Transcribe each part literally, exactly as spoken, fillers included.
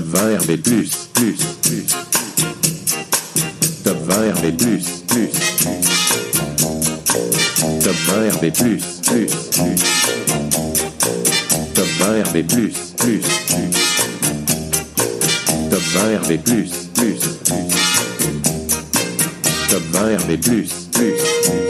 vingt R B plus, plus, plus. Top vingt R B plus, plus. Top vingt R B plus, plus, plus. Top vingt R B plus, plus, plus. Top vingt R B plus, plus, plus. Top vingt R B plus, plus, plus.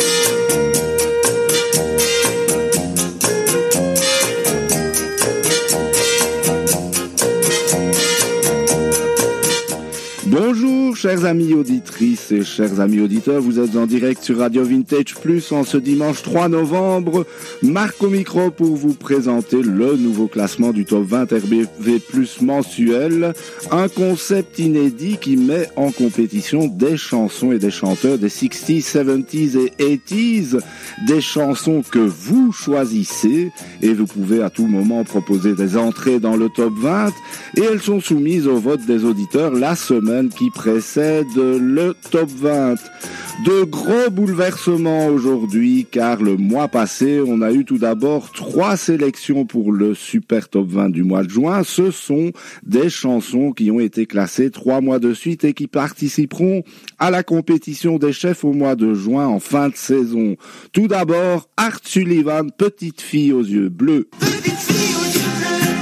Bonjour chers amis auditrices et chers amis auditeurs, vous êtes en direct sur Radio Vintage Plus en ce dimanche trois novembre. Marc au micro pour vous présenter le nouveau classement du top vingt R B V plus mensuel. Un concept inédit qui met en compétition des chansons et des chanteurs des sixties, seventies et eighties. Des chansons que vous choisissez et vous pouvez à tout moment proposer des entrées dans le top vingt et elles sont soumises au vote des auditeurs la semaine qui précède le top vingt. De gros bouleversements aujourd'hui car le mois passé on a eu tout d'abord trois sélections pour le super top vingt du mois de juin. Ce sont des chansons qui ont été classées trois mois de suite et qui participeront à la compétition des chefs au mois de juin en fin de saison. Tout d'abord Art Sullivan, Petite fille aux yeux bleus. Petite fille aux yeux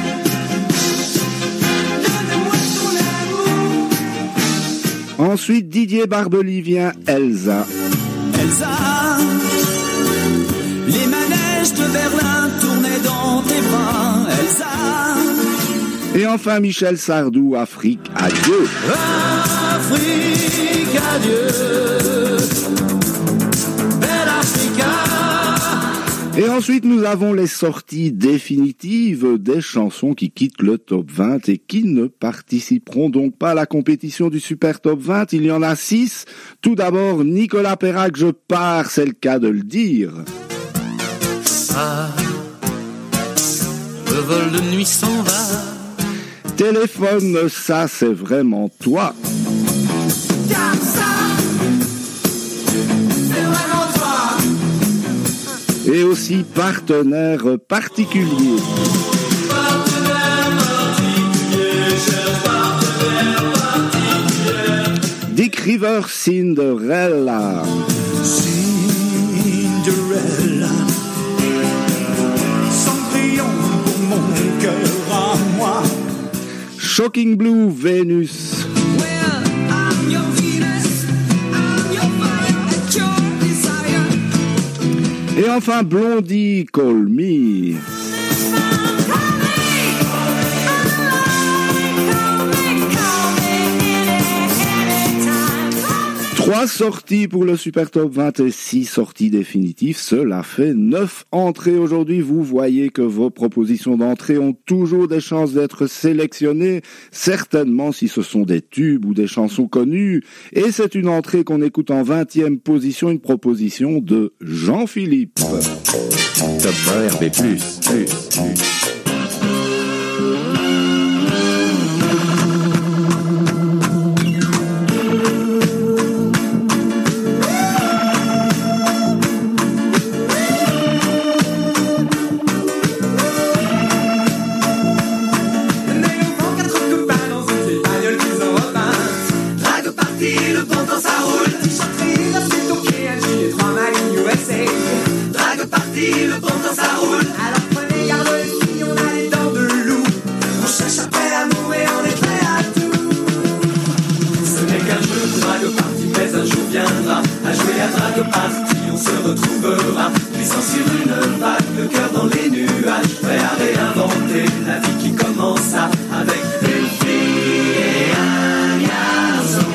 bleus. Ensuite, Didier Barbelivien, Elsa. Elsa, les manèges de Berlin tournaient dans tes bras, Elsa. Et enfin, Michel Sardou, Afrique, adieu. Afrique, adieu. Belle Africa. Et ensuite, nous avons les sorties définitives des chansons qui quittent le top vingt et qui ne participeront donc pas à la compétition du super top vingt. Il y en a six. Tout d'abord, Nicolas Perrac, je pars, c'est le cas de le dire. Ça, le vol de nuit s'en va. Téléphone, ça c'est vraiment toi. Car ça, c'est vraiment toi. Et aussi partenaire particulier. Partenaire particulier, cher partenaire particulier. Dick Rivers, Cinderella. Cinderella, Cendrillon pour mon cœur à moi. Shocking Blue, Vénus. Et enfin Blondie, Call Me. Trois sorties pour le Super Top vingt et six sorties définitives. Cela fait neuf entrées aujourd'hui. Vous voyez que vos propositions d'entrée ont toujours des chances d'être sélectionnées. Certainement si ce sont des tubes ou des chansons connues. Et c'est une entrée qu'on écoute en vingtième position, une proposition de Jean-Philippe. Top vingt R B plus, plus, plus. Le bon temps ça roule. Alors prenez garde les filles, on a les dents de loup. On cherche après l'amour et on est prêt à tout. Ce n'est qu'un jeu de drague party, mais un jour viendra. À jouer à drague party, on se retrouvera. Glissant sur une vague, le cœur dans les nuages. Prêt à réinventer la vie qui commença avec une fille et un garçon.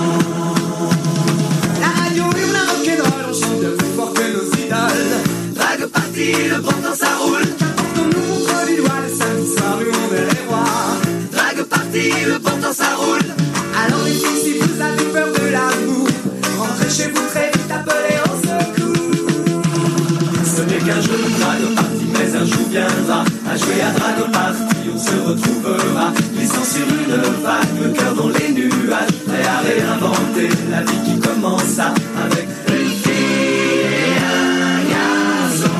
La radio hurle un rock'n'roll, on chante bien plus fort que nos idoles. Drague party, le bon temps ça roule. Qu'importe on nous montre du doigt le samedi soir où on est les rois. Drague party, le bon temps ça roule. Alors les filles, si vous avez peur de l'amour, rentrez chez vous très vite, appelez au secours. Ce n'est qu'un jeu de drague party, mais un jour viendra. À jouer à drague party, on se retrouvera. Glissant sur une vague, le cœur dans les nuages. Prêt à réinventer la vie qui commença avec une fille et un garçon.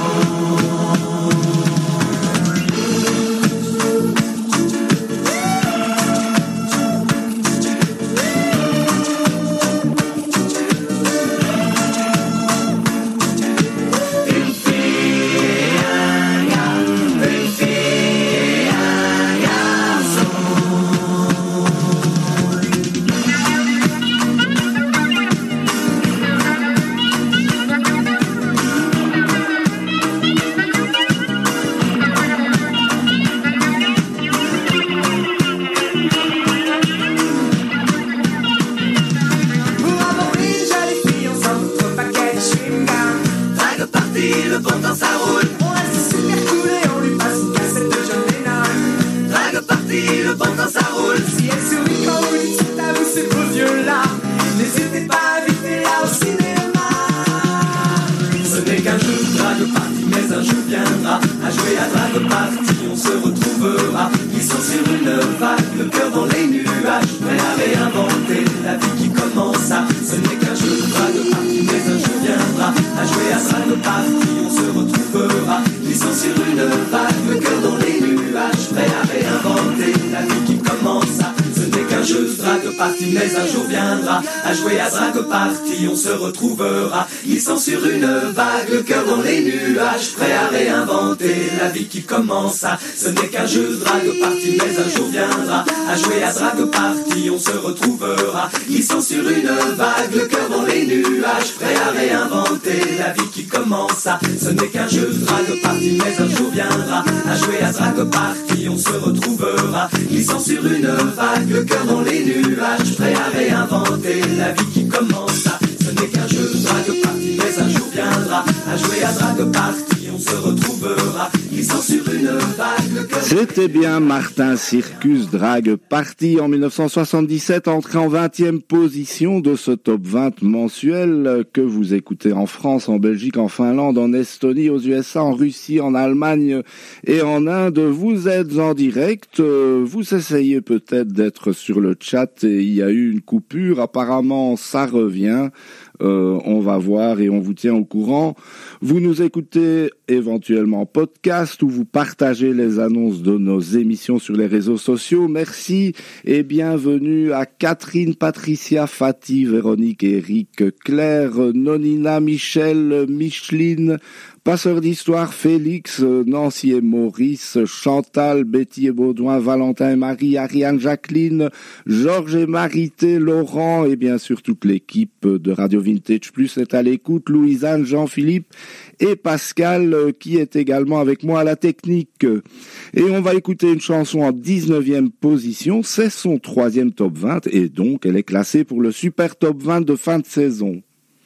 jouer à Drague Party, on se retrouvera. Ils sont sur une vague, le cœur dans les nuages, prêts à réinventer la vie qui commence à. Ce n'est qu'un jeu de Drague Party, mais un jour viendra. À jouer à Drague Party, on se retrouvera. Ils sont sur une vague, le cœur dans les nuages, prêts à réinventer la vie qui commence à. Ce n'est qu'un jeu de Drague Party, mais un jour viendra. À jouer à Drague Party, on se retrouvera. Ils sont sur une vague, le cœur dans les nuages, prêts à réinventer la vie qui commence à. Ce n'est qu'un jeu de Drague Party, mais un jour viendra. À jouer à Drague Party, on se retrouvera. Ils sont sur une vague, le cœur dans les nuages, prêts à réinventer la vie qui commence à. Ce n'est qu'un jeu de Drague Party, mais un jour viendra. À jouer à Drague Party, on se retrouvera. Ils sont sur une vague, le cœur dans les nuages, prêts à réinventer la vie qui commence à. Ce n'est qu'un jeu de Drague Party, mais un jour viendra. À jouer à Drague Party, on se retrouvera. Ils sont sur une vague, le cœur. C'était bien Martin Circus, Drague Party en dix-neuf cent soixante-dix-sept, entré en vingtième position de ce top vingt mensuel que vous écoutez en France, en Belgique, en Finlande, en Estonie, aux U S A, en Russie, en Allemagne et en Inde. Vous êtes en direct, vous essayez peut-être d'être sur le chat et il y a eu une coupure, apparemment ça revient. Euh, on va voir et on vous tient au courant. Vous nous écoutez éventuellement en podcast ou vous partagez les annonces de nos émissions sur les réseaux sociaux. Merci et bienvenue à Catherine, Patricia, Fatih, Véronique, Eric, Claire, Nonina, Michel, Micheline, Passeur d'Histoire, Félix, Nancy et Maurice, Chantal, Betty et Baudouin, Valentin et Marie, Ariane, Jacqueline, Georges et Marité, Laurent et bien sûr toute l'équipe de Radio Vintage Plus est à l'écoute, Louisanne, Jean-Philippe et Pascal qui est également avec moi à la technique. Et on va écouter une chanson en dix-neuvième position, c'est son troisième top vingt et donc elle est classée pour le super top vingt de fin de saison.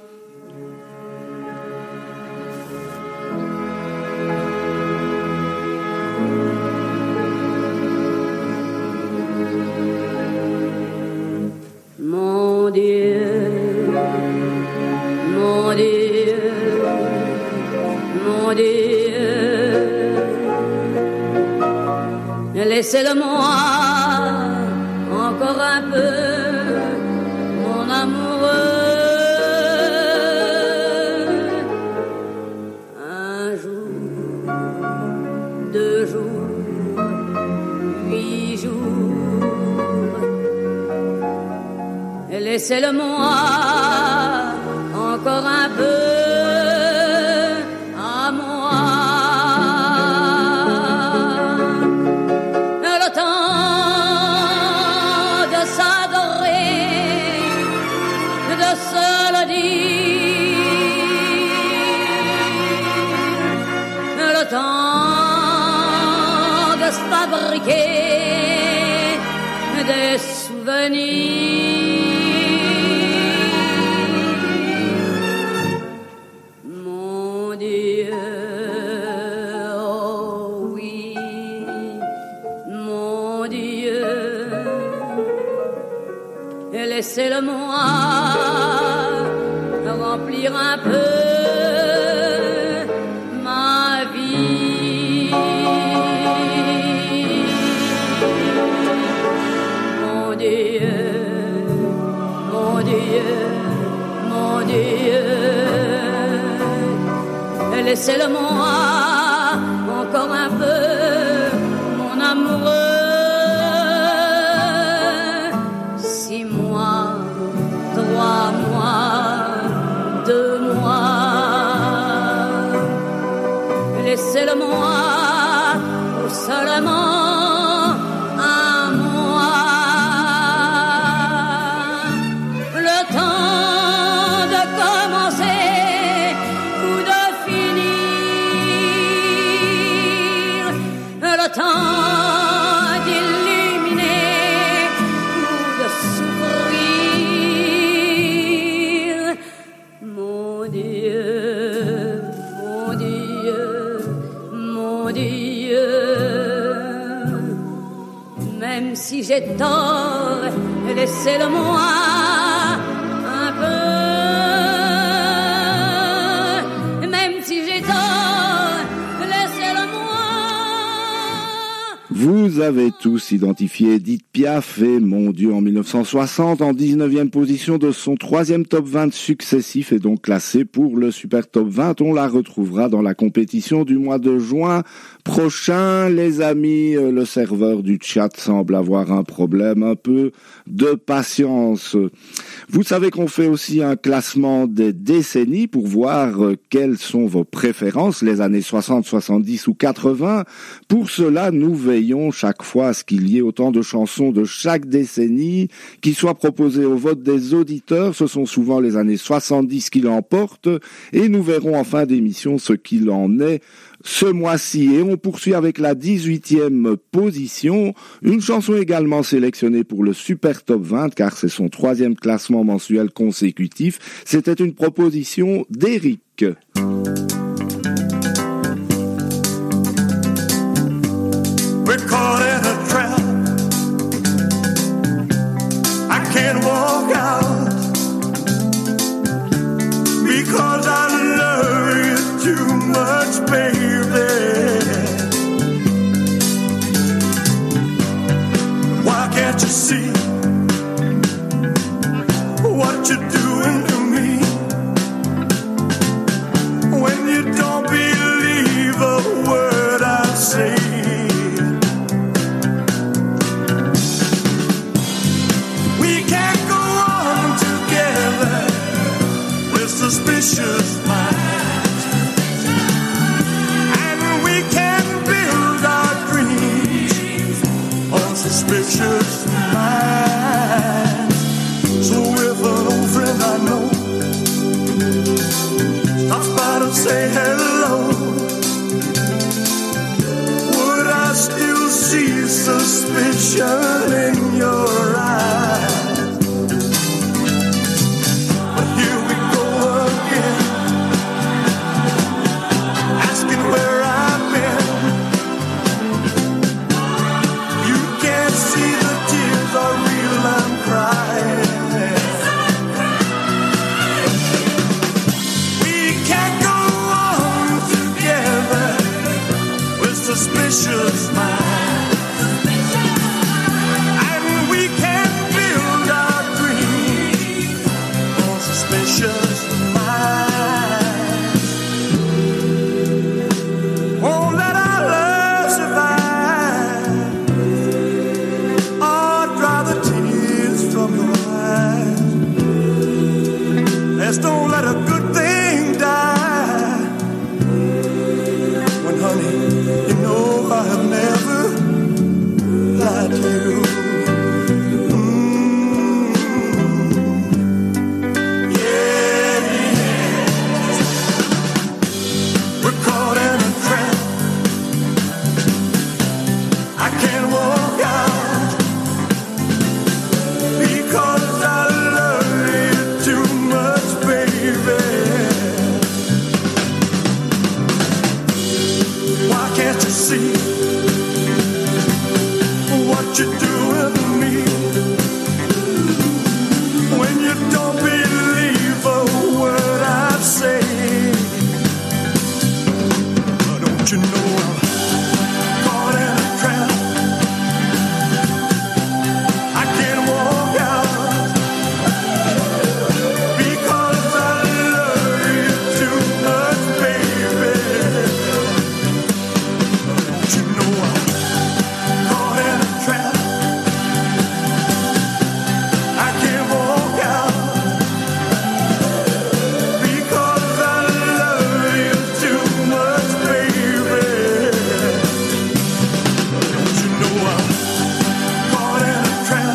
Mon Dieu, mon Dieu, mon Dieu, laissez-le-moi encore un peu, mon amoureux. Un jour, deux jours, huit jours. Laissez-le-moi encore un peu à moi. Le temps de s'adorer, de se le dire. Le temps de se fabriquer des souvenirs. Laissez-le-moi remplir un peu ma vie. Mon Dieu, mon Dieu, mon Dieu, laissez-le-moi encore un peu, mon amoureux. Trois mois, deux mois, laissez-le-moi ou seulement un mois. Le temps de commencer ou de finir, le temps d'illuminer ou de souffrir. Mon Dieu, mon Dieu, mon Dieu, même si j'ai tort, laissez-le-moi un peu. Même si j'ai tort, laissez-le-moi Vous avez tous identifié Edith Piaf et Mon Dieu en mille neuf cent soixante en dix-neuvième position de son troisième top vingt successif et donc classé pour le Super Top vingt. On la retrouvera dans la compétition du mois de juin prochain. Les amis, le serveur du chat semble avoir un problème, un peu de patience. Vous savez qu'on fait aussi un classement des décennies pour voir quelles sont vos préférences, les années soixante, soixante-dix ou quatre-vingts. Pour cela, nous veillons chaque fois à ce qu'il y ait autant de chansons de chaque décennie qui soient proposées au vote des auditeurs. Ce sont souvent les années soixante-dix qui l'emportent et nous verrons en fin d'émission ce qu'il en est ce mois-ci. Et on poursuit avec la dix-huitième position, une chanson également sélectionnée pour le Super Top vingt car c'est son troisième classement mensuel consécutif. C'était une proposition d'Eric. We're caught in a trap. I can't walk out because I love you too much, baby. Why can't you see what you're doing to me when you don't believe a word I say? Suspicious minds, and we can build our dreams on suspicious minds. So if an old friend I know stops by to say hello, would I still see suspicion in your eyes? Suspicious minds, and we can build our dreams on suspicious minds. Won't let our love survive, or dry the tears from your eyes. Let's don't let a good thing die. When honey, you know I have never lied to you. Mm-hmm. Yeah, yeah. We're caught in a trap. I can't walk out because I love you too much, baby. Why can't you see what you're doing to me when you don't believe a word I say? But don't you know I'm caught in a trap? I can't walk out because I love you too much, baby. Don't you know I'm caught in a trap? I can't walk out because I love you too much, baby. Don't you know I'm caught in a trap?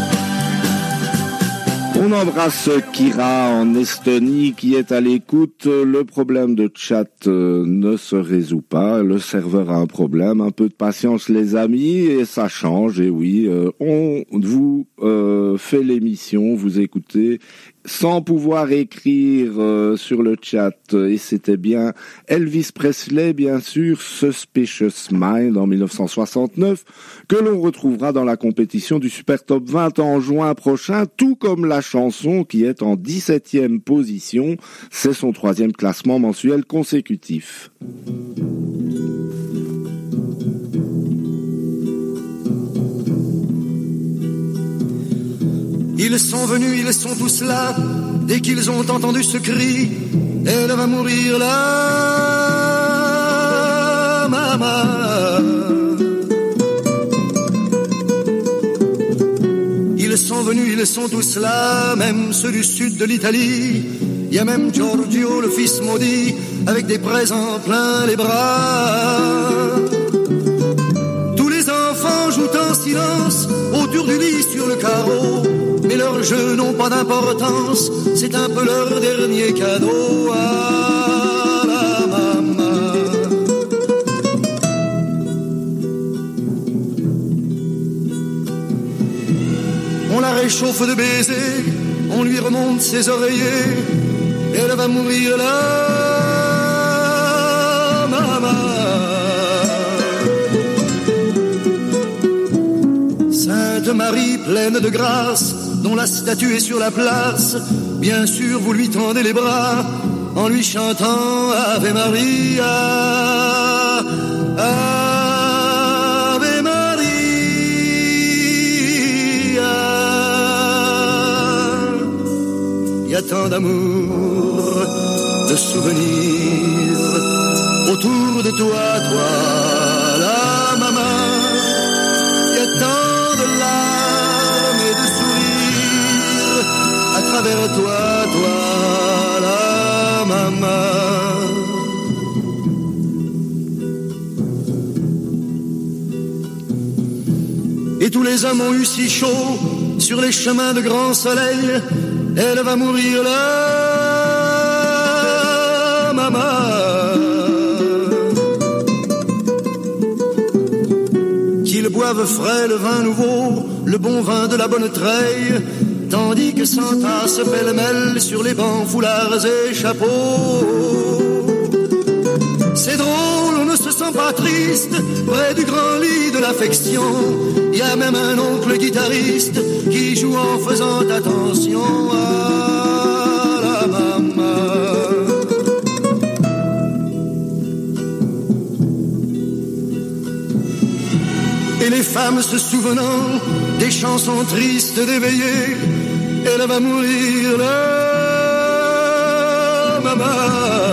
On embrasse Kira en Estonie qui est à l'écoute. Le problème de chat euh, ne se résout pas. Le serveur a un problème. Un peu de patience les amis et ça change. Et oui, euh, on vous euh, fait l'émission, vous écoutez sans pouvoir écrire euh, sur le chat. Et c'était bien Elvis Presley, bien sûr, Suspicious Mind en mille neuf cent soixante-neuf, que l'on retrouvera dans la compétition du Super Top vingt en juin prochain, tout comme la chanson qui est en dix-septième position. C'est son troisième classement mensuel consécutif. Ils sont venus, ils sont tous là. Dès qu'ils ont entendu ce cri, elle va mourir là, maman. Ils sont venus, ils sont tous là, même ceux du sud de l'Italie. Il y a même Giorgio, le fils maudit, avec des présents plein les bras. Tous les enfants jouent en silence autour du lit sur le carreau, mais leurs jeux n'ont pas d'importance, c'est un peu leur dernier cadeau à la maman. On la réchauffe de baisers, on lui remonte ses oreillers, elle va mourir là, maman. Sainte Marie pleine de grâce, dont la statue est sur la place, bien sûr vous lui tendez les bras, en lui chantant Ave Maria, Ave Maria. Il y a tant d'amour, de souvenirs autour de toi, toi, la maman. Il y a tant de larmes et de sourires à travers toi, toi, la maman. Et tous les hommes ont eu si chaud sur les chemins de grand soleil, elle va mourir là, maman. Qu'ils boivent frais le vin nouveau, le bon vin de la bonne treille, tandis que s'entassent pêle-mêle sur les bancs, foulards et chapeaux. C'est drôle, on ne se sent pas triste près du grand lit de l'affection. Il y a même un oncle guitariste qui joue en faisant attention à la maman. Et les femmes se souvenant des chansons tristes d'éveillé, elle va mourir là, maman.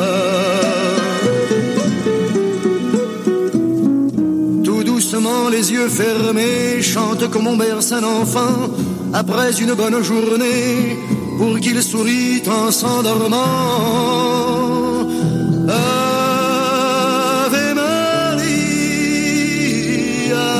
Doucement, les yeux fermés, chante comme on berce un enfant après une bonne journée, pour qu'il sourit en s'endormant. Ave Maria.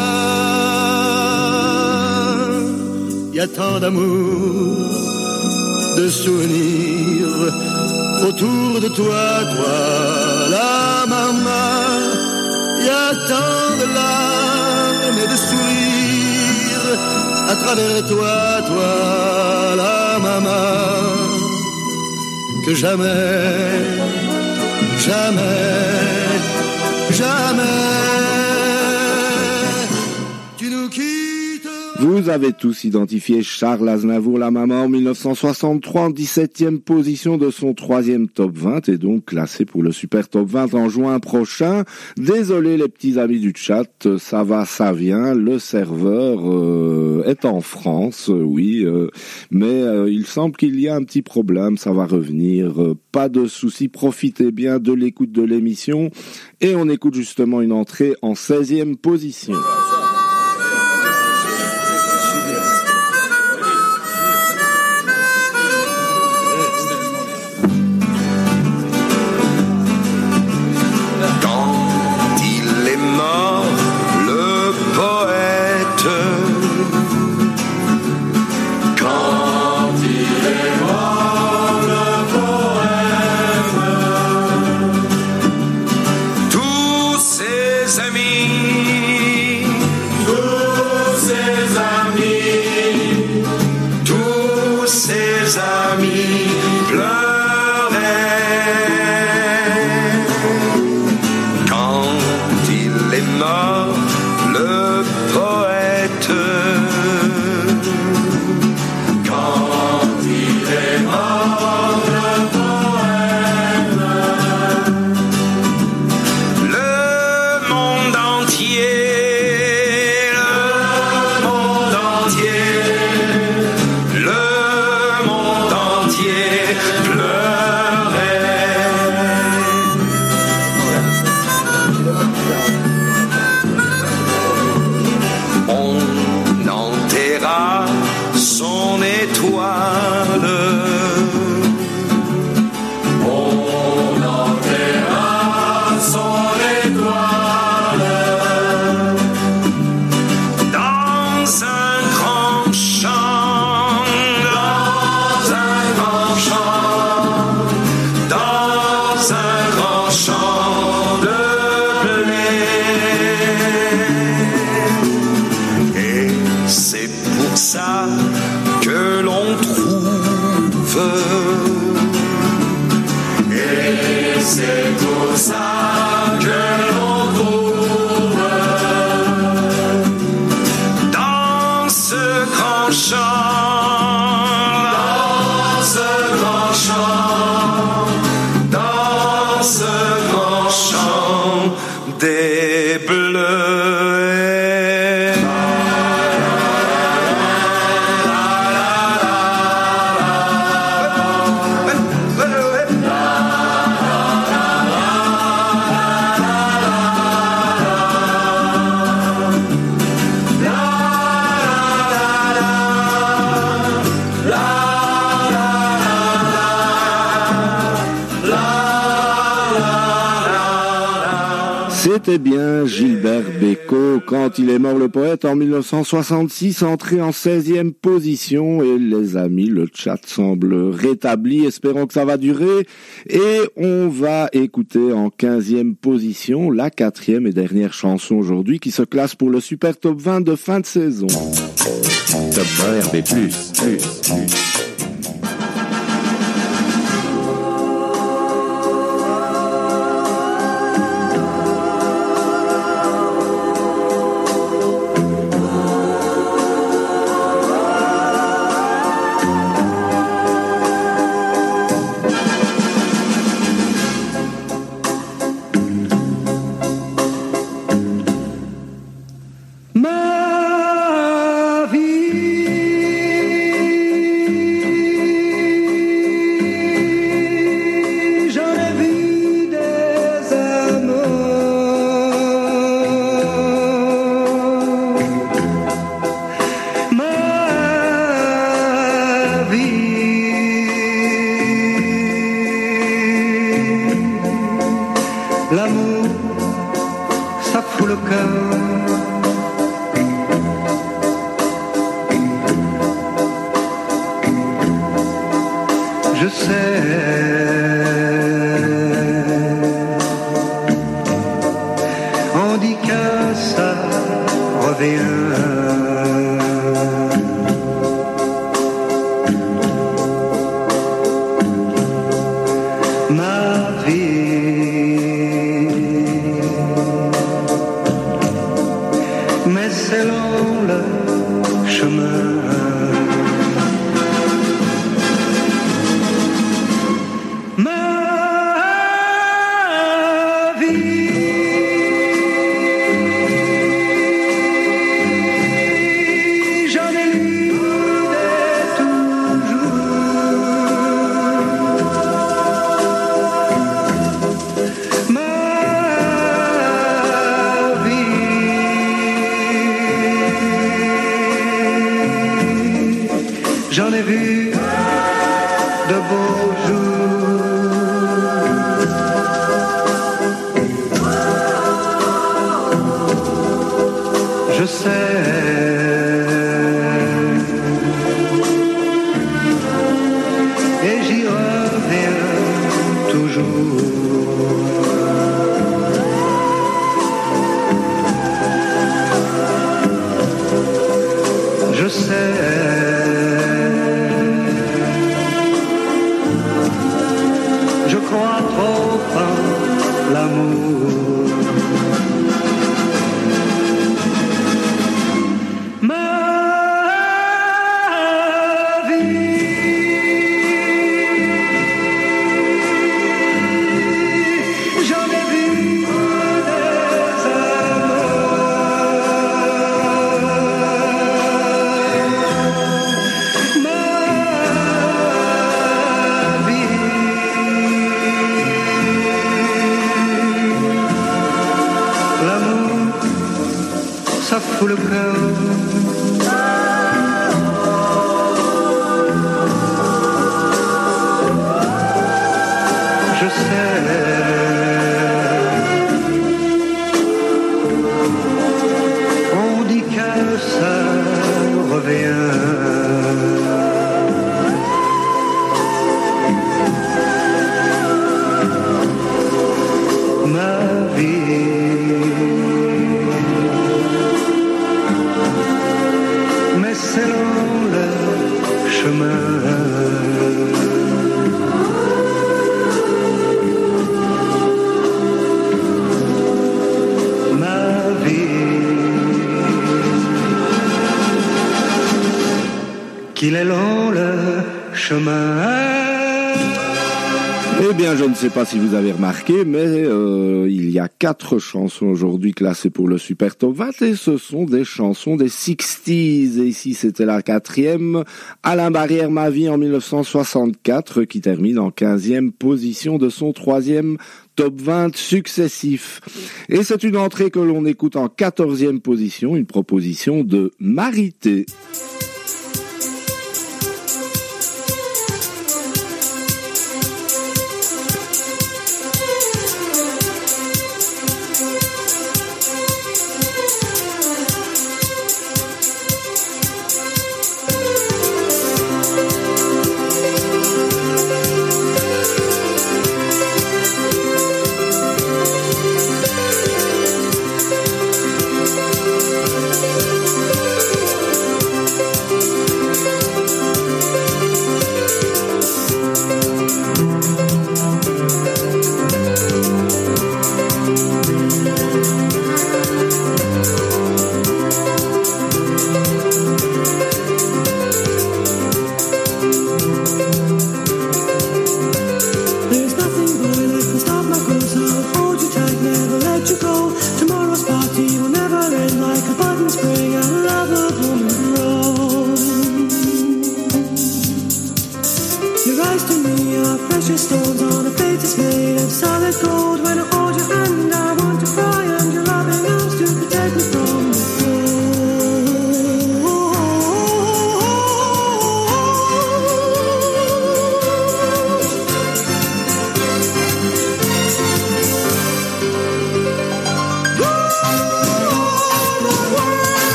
Il y a tant d'amour, de souvenirs autour de toi, toi, la maman. Il y a tant de larmes et de sourires à travers toi, toi, la maman, que jamais, jamais, jamais, tu nous quittes. Vous avez tous identifié Charles Aznavour, la maman, en mille neuf cent soixante-trois, en dix-septième position de son troisième top vingt, et donc classé pour le super top vingt en juin prochain. Désolé les petits amis du chat, ça va, ça vient, le serveur euh, est en France, euh, oui, euh, mais euh, il semble qu'il y a un petit problème, ça va revenir, euh, pas de soucis, profitez bien de l'écoute de l'émission, et on écoute justement une entrée en seizième position. ça que l'on trouve dans ce grand champ, dans ce grand champ, dans ce grand champ des bleus. C'était bien Gilbert Bécaud. Quand il est mort, le poète, en mille neuf cent soixante-six, entré en seizième position. Et les amis, le chat semble rétabli. Espérons que ça va durer. Et on va écouter en quinzième position la quatrième et dernière chanson aujourd'hui qui se classe pour le Super Top vingt de fin de saison. Top vingt R B plus, plus, plus. J'en ai vu de beaux jours. Je sais, et j'y reviens toujours. Je sais. Je crois trop en l'amour. Ma vie, j'en ai vu des amours. Ma vie. Eh bien, je ne sais pas si vous avez remarqué, mais euh, il y a quatre chansons aujourd'hui classées pour le Super Top vingt et ce sont des chansons des sixties. Et ici, c'était la quatrième. Alain Barrière, Ma vie en mille neuf cent soixante-quatre, qui termine en quinzième position de son troisième Top vingt successif. Et c'est une entrée que l'on écoute en quatorzième position, une proposition de Marité.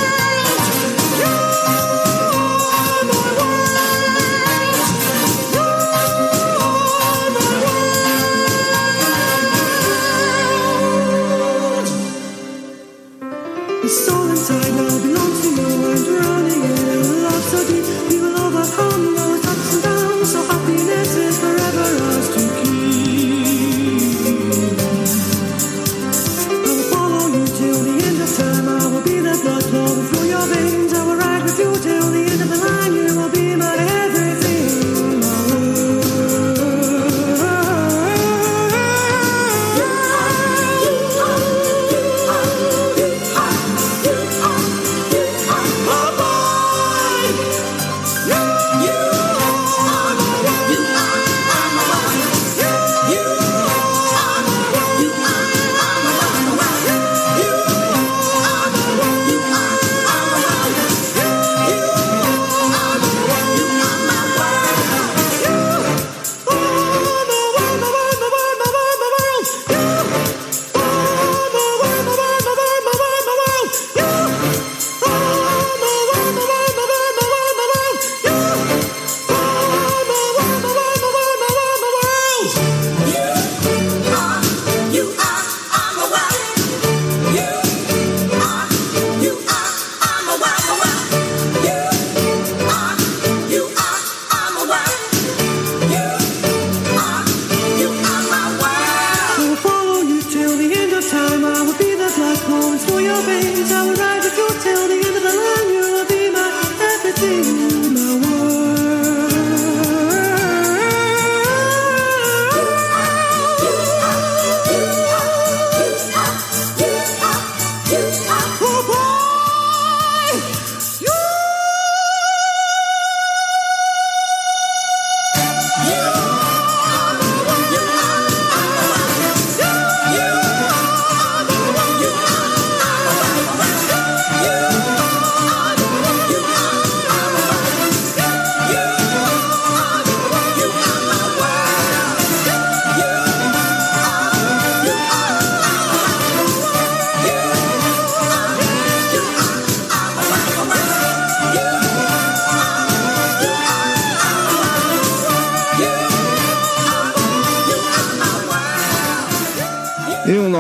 Woo!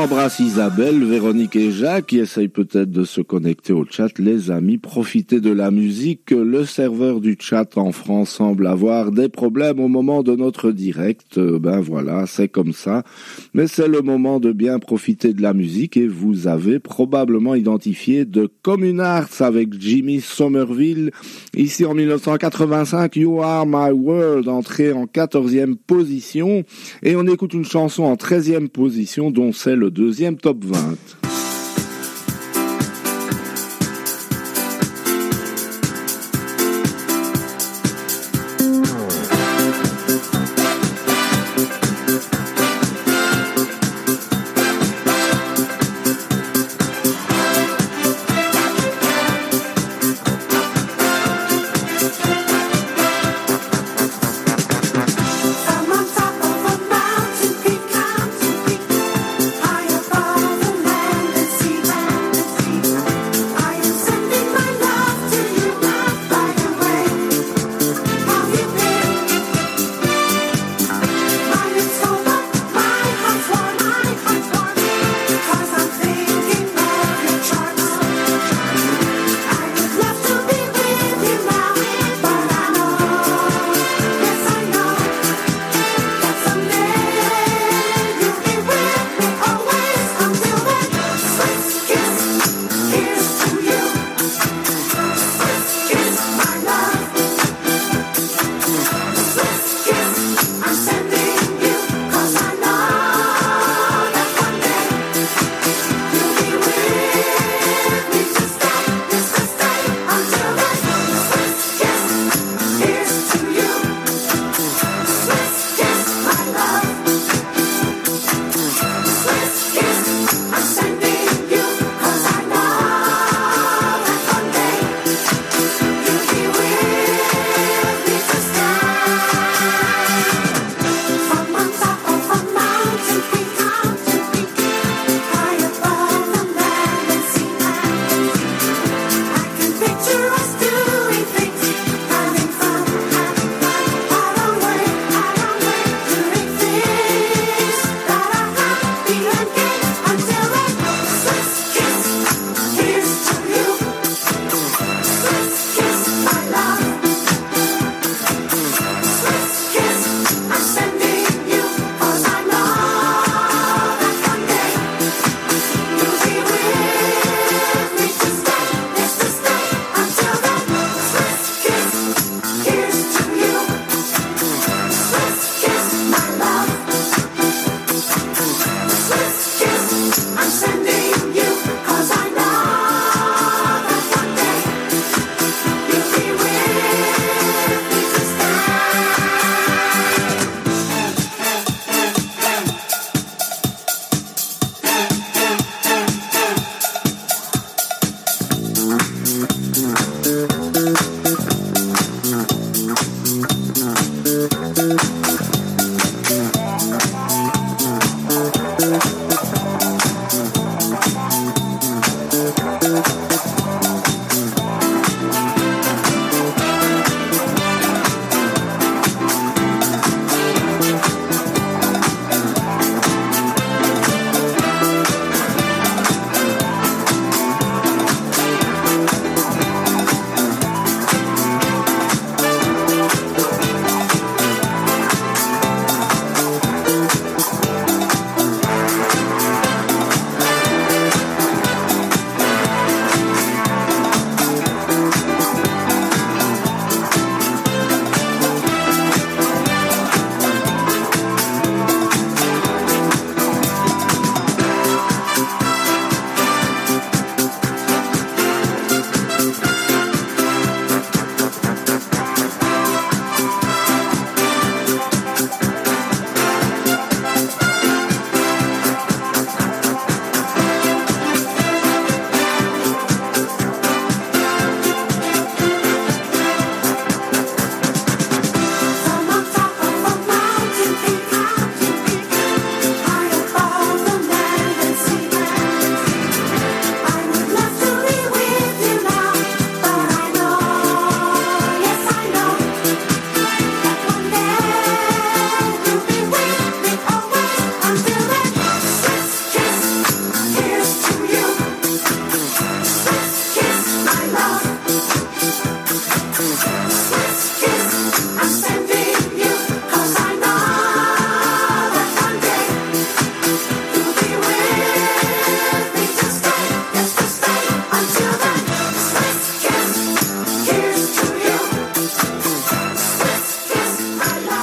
j'embrasse Isabelle, Véronique et Jacques qui essayent peut-être de se connecter au chat. Les amis, profitez de la musique. Le serveur du chat en France semble avoir des problèmes au moment de notre direct. Ben voilà, c'est comme ça. Mais c'est le moment de bien profiter de la musique et vous avez probablement identifié de Common Arts avec Jimmy Somerville. Ici en mille neuf cent quatre-vingt-cinq, You Are My World, entrée en quatorzième position. Et on écoute une chanson en treizième position dont c'est le deuxième top vingt. High above the land.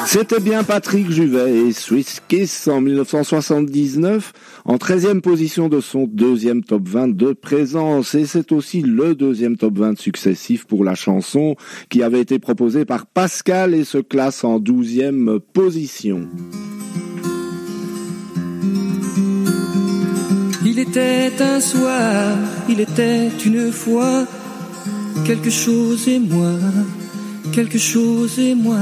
C'était bien Patrick Juvet et Swiss Kiss en dix-neuf cent soixante-dix-neuf, en treizième position de son deuxième top vingt de présence. Et c'est aussi le deuxième top vingt successif pour la chanson qui avait été proposé par Pascal et se classe en douzième position. Il était un soir, il était une fois, quelque chose et moi, quelque chose et moi.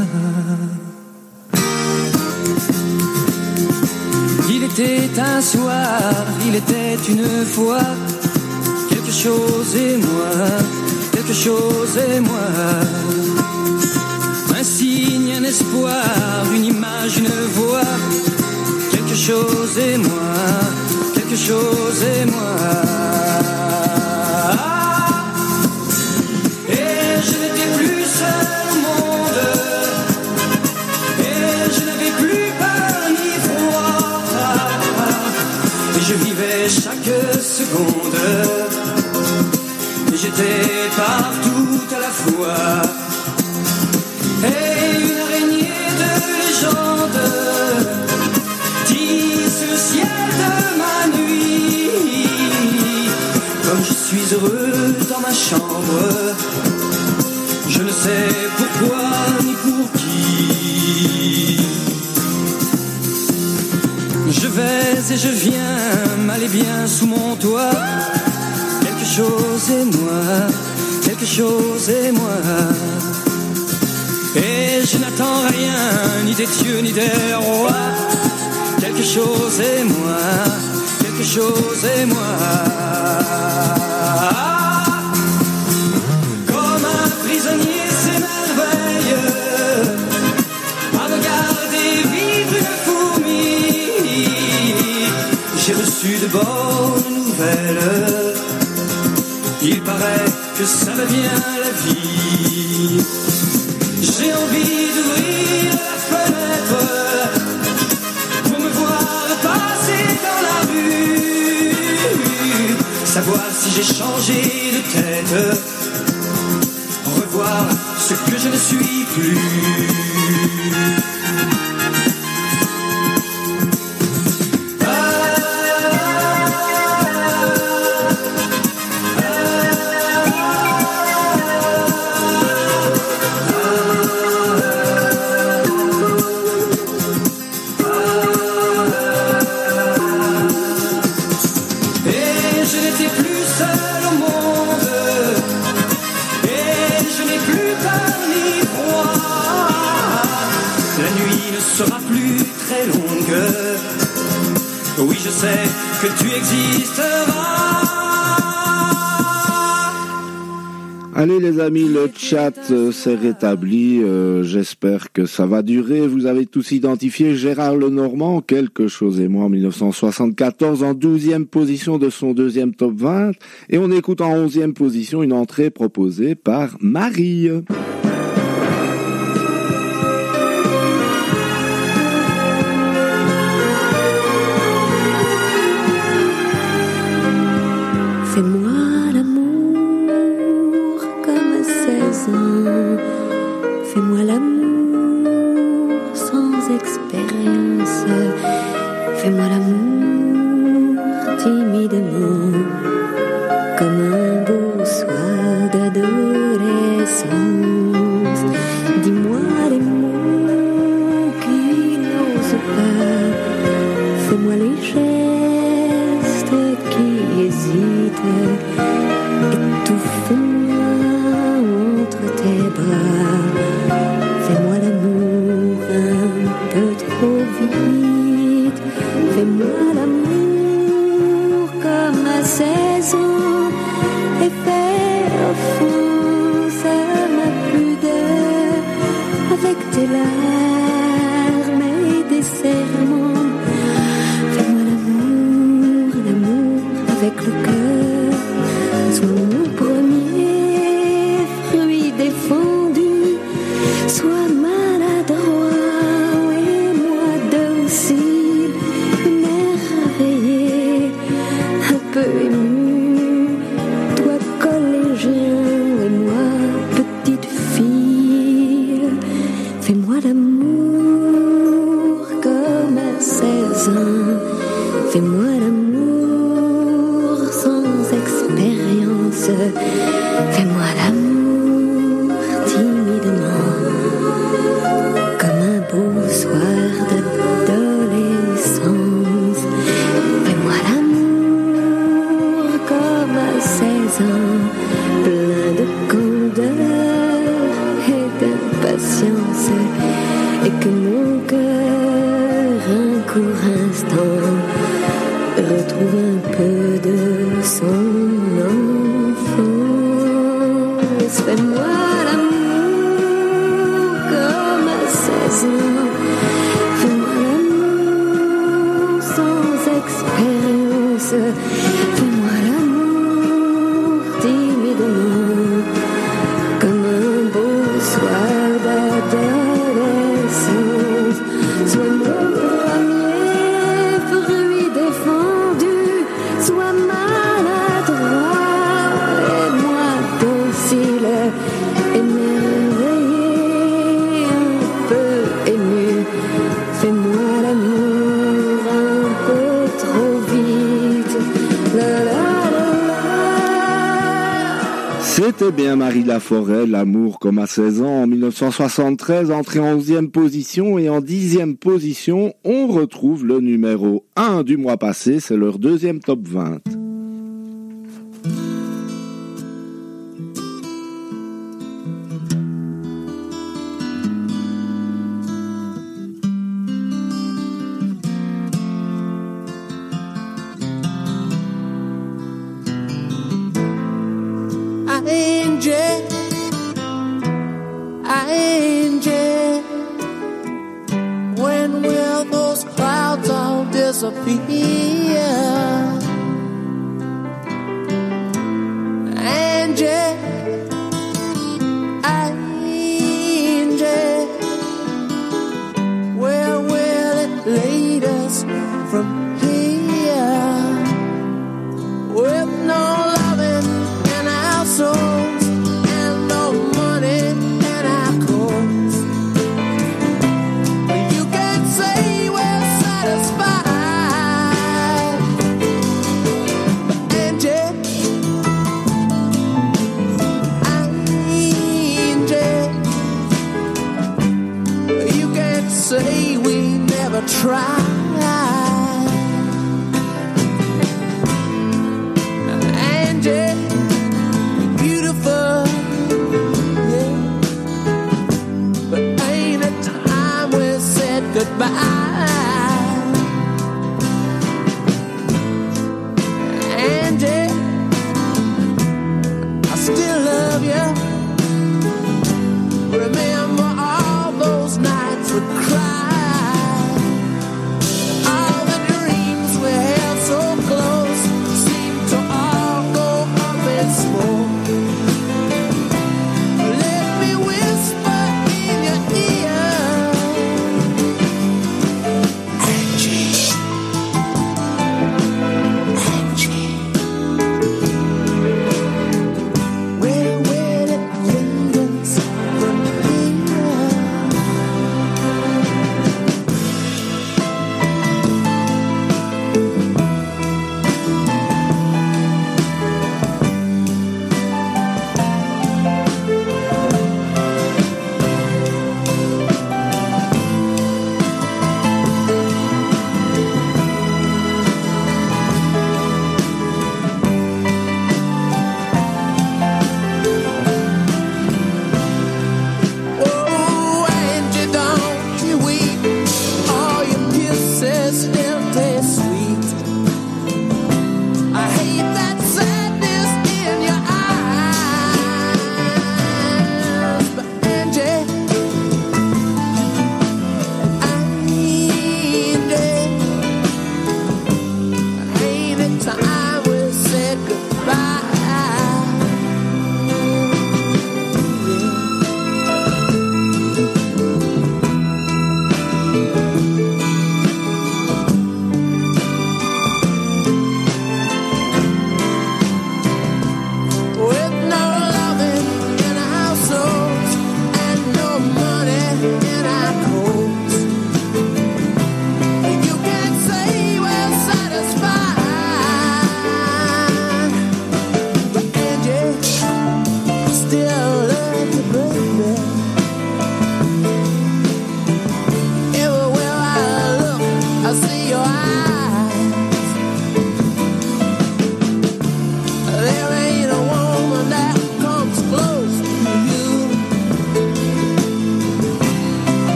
Il était un soir, il était une fois, quelque chose et moi, quelque chose et moi. Un signe, un espoir, une image, une voix, quelque chose et moi, quelque chose et moi. Et je n'étais plus seul au monde, et je n'avais plus peur ni froid, et je vivais chaque seconde, et j'étais partout à la fois. Et une araignée de légende tisse le ciel de ma nuit. Comme je suis heureux dans ma chambre, je ne sais pourquoi ni pour qui. Je vais et je viens, mal et bien sous mon toit. Quelque chose et moi, quelque chose et moi. Et je n'attends rien, ni des dieux, ni des rois. Quelque chose et moi, quelque chose et moi. Comme un prisonnier s'émerveille à regarder vivre une fourmi. J'ai reçu de bonnes nouvelles. Il paraît que ça va bien la vie. J'ai envie d'ouvrir la fenêtre pour me voir passer dans la rue, savoir si j'ai changé de tête, revoir ce que je ne suis plus. Sera plus très longue. Oui, je sais que tu existeras. Allez les amis, le chat euh, s'est rétabli, euh, j'espère que ça va durer. Vous avez tous identifié Gérard Lenormand, quelque chose et moi en dix-neuf cent soixante-quatorze, en douzième position de son deuxième top vingt. Et on écoute en onzième position une entrée proposée par Marie. Fais-moi l'amour comme à seize ans. Fais-moi l'amour sans expérience. Fais-moi l'amour timidement, comme un beau soir d'adolescence. Dis-moi les mots qui n'osent pas. Fais-moi les gestes qui hésitent. Étouffe-moi entre tes bras. Fais-moi l'amour un peu trop vite. Fais-moi l'amour comme à seize ans. Et fais offense à ma pudeur avec tes larmes et des serments. Fais-moi l'amour, l'amour avec le cœur. Sois mon premier fruit défendu. Sois maladroit et moi docile, émerveillé, un peu ému. Toi collégien et moi petite fille. Fais-moi l'amour. court instant retrouve un peu de son enfance. Fais-moi l'amour comme à seize ans. Fais-moi l'amour sans expérience. Fais-moi l'amour timidement comme un beau soir d'adolescence. Sois mon premier fruit défendu, sois maladroit et moi docile, émerveillé, un peu ému. Fais-moi l'amour un peu trop vite. La, la, la, la. C'était bien Marie Laforêt, L'amour comme à seize ans, en mille neuf cent soixante-treize, entrée en onzième position, et en dixième position, on retrouve le numéro un du mois passé, c'est leur deuxième top vingt. Angel, angel, when will those clouds all disappear? Angel, angel, where will it lead us from here? With no loving in our souls and no money in our coats, you can say we're satisfied. Angel, angel, you can say we never tried. Angel, beautiful, yeah, but ain't it time we said goodbye? Angie, I still love you. Remember all those nights we cried.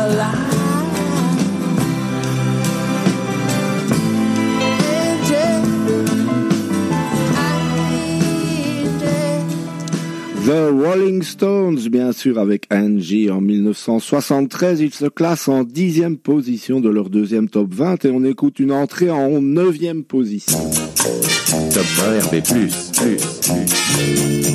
alive. The Rolling Stones, bien sûr, avec Angie en mille neuf cent soixante-treize. Ils se classent en dixième position de leur deuxième top vingt et on écoute une entrée en neuvième position. Top vingt R B plus, plus, plus.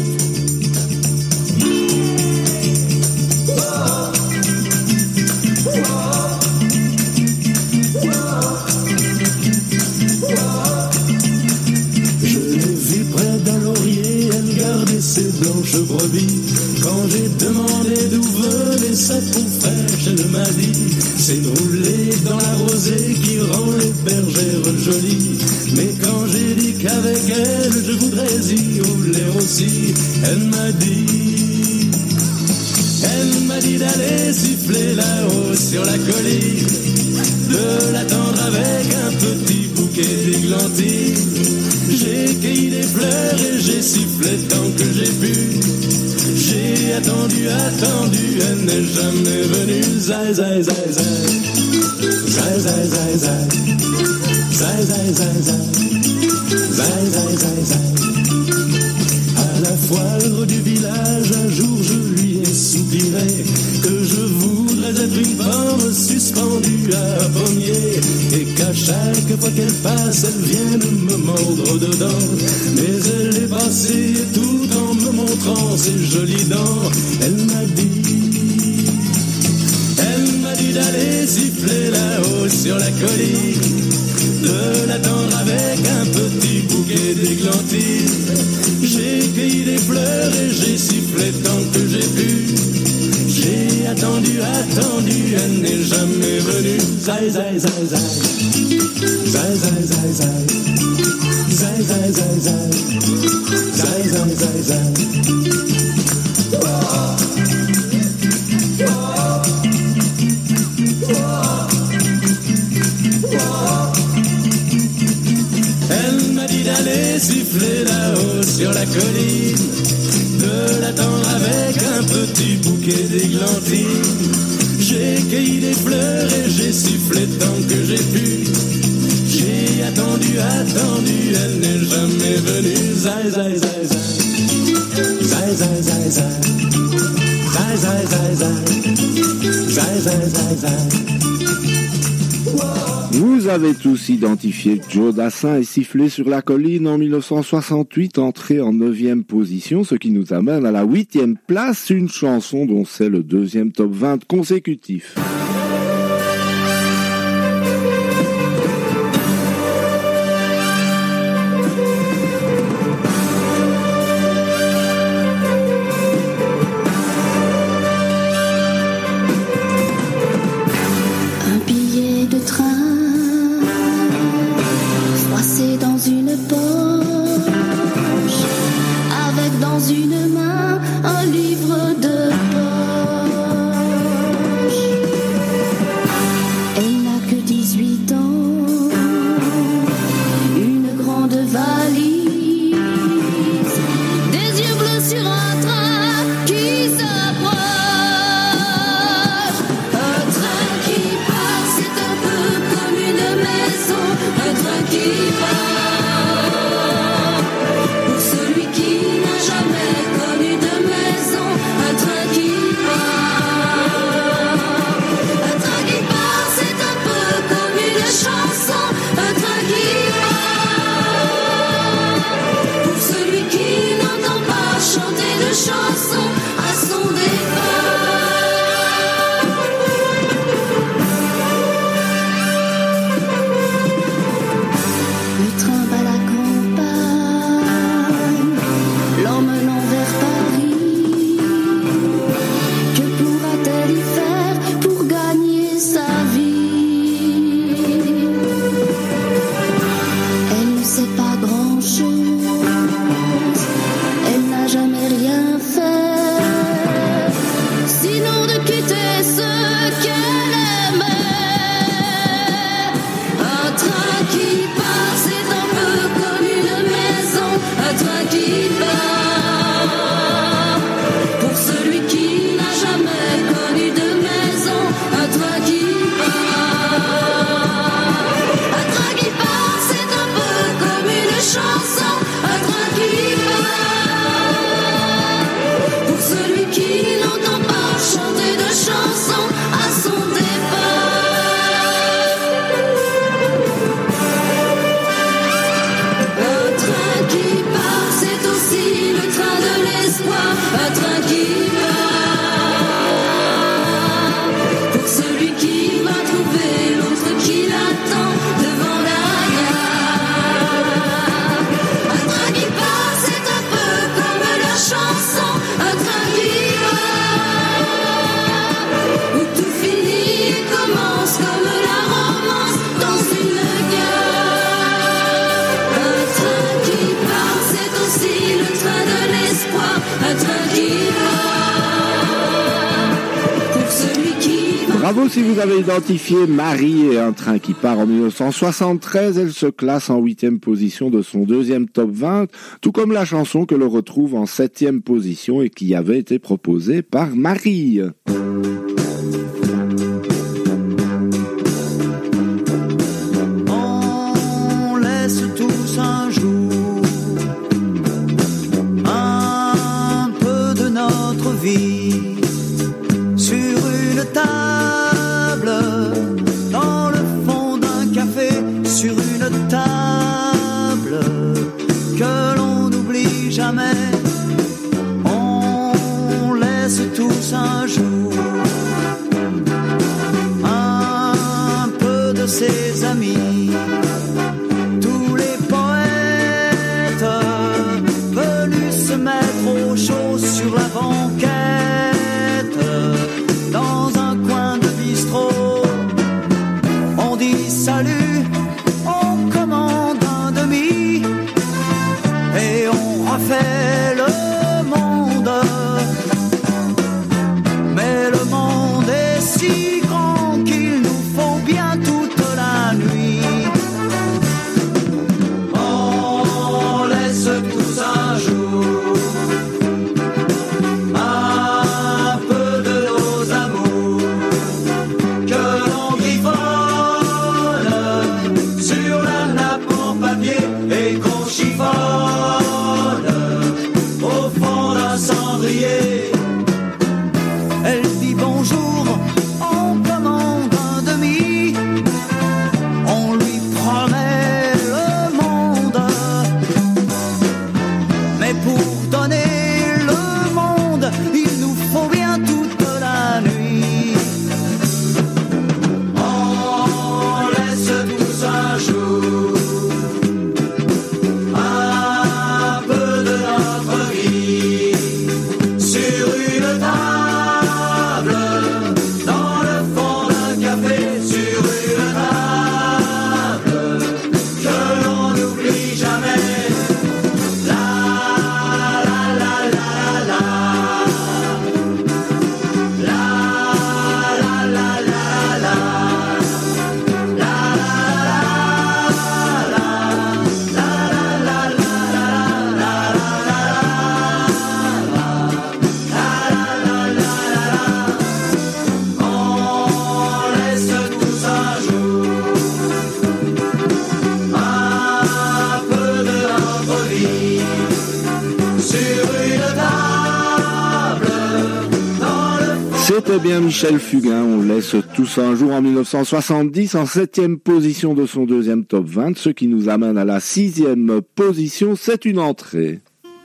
Ses blanches brebis. Quand j'ai demandé d'où venait sa peau fraîche, elle m'a dit c'est de rouler dans la rosée qui rend les bergères jolies. Mais quand j'ai dit qu'avec elle je voudrais y rouler aussi, elle m'a dit, elle m'a dit d'aller siffler là-haut sur la colline, de l'attendre avec un petit bouquet d'églantines. J'ai cueilli des fleurs et j'ai sifflé tant que j'ai pu. J'ai attendu, attendu, elle n'est jamais venue. Zai, zai, zai, zai. Zai, zai, zai, zai. Zai, zai, zai, zai. Zai, zai, zai, zai. À la foire du village, un jour je lui ai soupiré que je voudrais être une pomme suspendue à un pommier et qu'à chaque fois qu'elle passe, elle vienne me mordre dedans. Mais elle est passée tout en me montrant ses jolies dents. Elle m'a dit, elle m'a dit d'aller siffler là-haut sur la colline, de l'attendre avec un petit bouquet d'églantines. J'ai cueilli des fleurs et j'ai sifflé tant que j'ai pu. J'ai attendu, attendu, elle n'est jamais venue. Zai, zai, zai, zai. Zai, zai, zai, zai. Zai, zai, zai, zai. Zai, zai, zai, zai. Elle m'a dit d'aller siffler là-haut sur la colline, de l'attendre avec un petit bouquet d'églantines. J'ai cueilli des fleurs et j'ai sifflé tant que j'ai pu. J'ai attendu, attendu, elle n'est jamais venue. Zai, zai, zai, zai. Zai, zai, zai, zai. Zai, zai, zai, zai. Zai, zai, zai, zai. Vous avez tous identifié Joe Dassin et Sifflé sur la colline en mille neuf cent soixante-huit, entré en neuvième position, ce qui nous amène à la huitième place, une chanson dont c'est le deuxième top vingt consécutif. Une main, un livre de poche. Bravo si vous avez identifié Marie et un train qui part en dix-neuf cent soixante-treize. Elle se classe en huitième position de son deuxième top vingt, tout comme la chanson que l'on retrouve en septième position et qui avait été proposée par Marie. On laisse tous un jour un peu de notre vie sur une table, dans le fond d'un café, sur une table que l'on n'oublie jamais. On laisse tous un jour un peu de ses amis, tous les poètes venus se mettre au chaud sur la banquette. Dans un coin de bistrot, on dit salut, on commande un demi et on refait le monde. Mais le monde est si grand qu'il nous faut bien toute la nuit. On laisse tous un jour elle dit bonjour, on commande un demi, on lui promet le monde. Mais pour donner le monde, il nous faut bien toute la nuit. On laisse tous un jour un peu de notre vie sur une table, dans le fond d'un café, sur une table que l'on n'oublie jamais. La la la la la la la la la la la C'était bien Michel Fugain, on laisse tous un jour en dix-neuf cent soixante-dix en septième position de son deuxième top vingt, ce qui nous amène à la sixième position, c'est une entrée.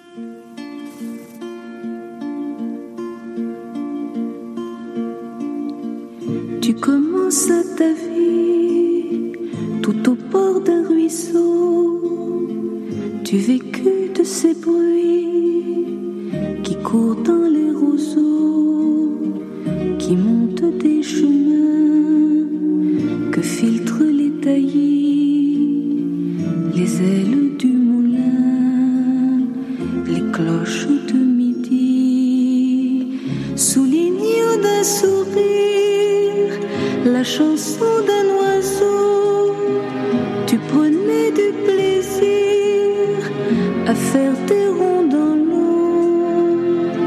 Tu commences ta vie tout au bord d'un ruisseau. Tu vécus de ces bruits qui courent dans les roseaux, qui montent des chemins que filtrent les taillis, les ailes du moulin, les cloches de midi, soulignant d'un sourire la chanson d'un oiseau. Tu prenais du plaisir à faire des ronds dans l'eau.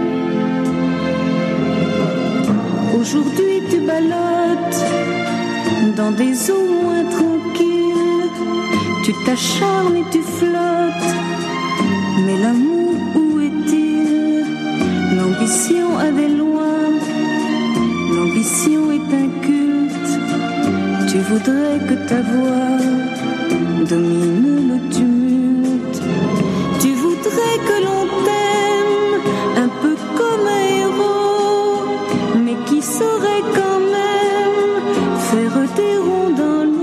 Aujourd'hui tu ballottes dans des eaux moins tranquilles. Tu t'acharnes et tu flottes, mais l'amour où est-il? L'ambition avait loin, l'ambition est un culte. Tu voudrais que ta voix domine le tumulte. Tu voudrais que l'on t'aime un peu comme un héros, mais qui saurait quand même faire des ronds dans l'eau.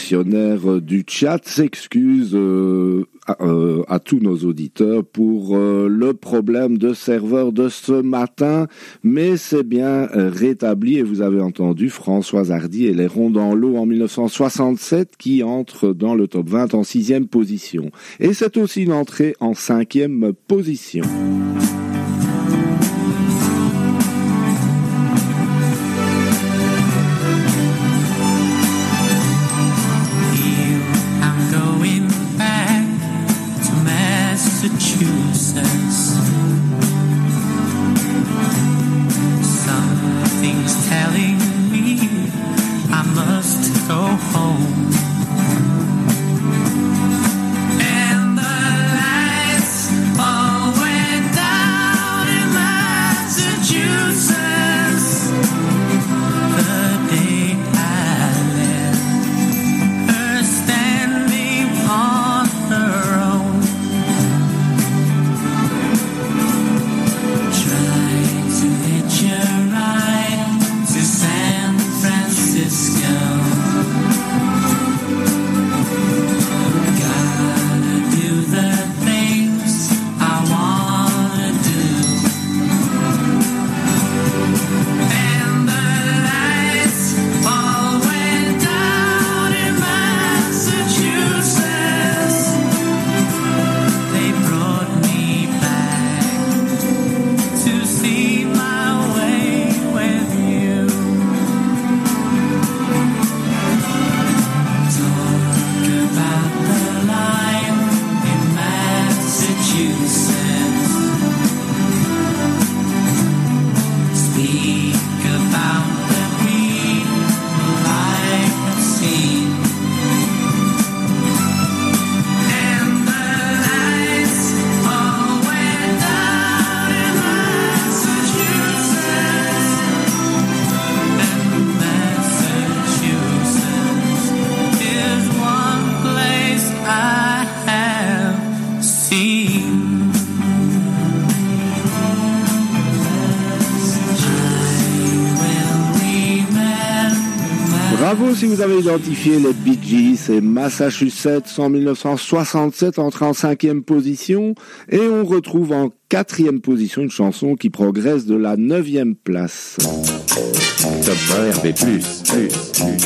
révolutionnaire du chat s'excuse euh, à, euh, à tous nos auditeurs pour euh, le problème de serveur de ce matin, mais c'est bien euh, rétabli et vous avez entendu Françoise Hardy et les Ronds dans l'eau en mille neuf cent soixante-sept qui entre dans le top vingt en sixième position. Et c'est aussi une entrée en cinquième position. Bravo si vous avez identifié les Bee Gees, c'est Massachusetts en mille neuf cent soixante-sept, entré en cinquième position, et on retrouve en quatrième position une chanson qui progresse de la neuvième place. Top vingt R B plus, plus, plus.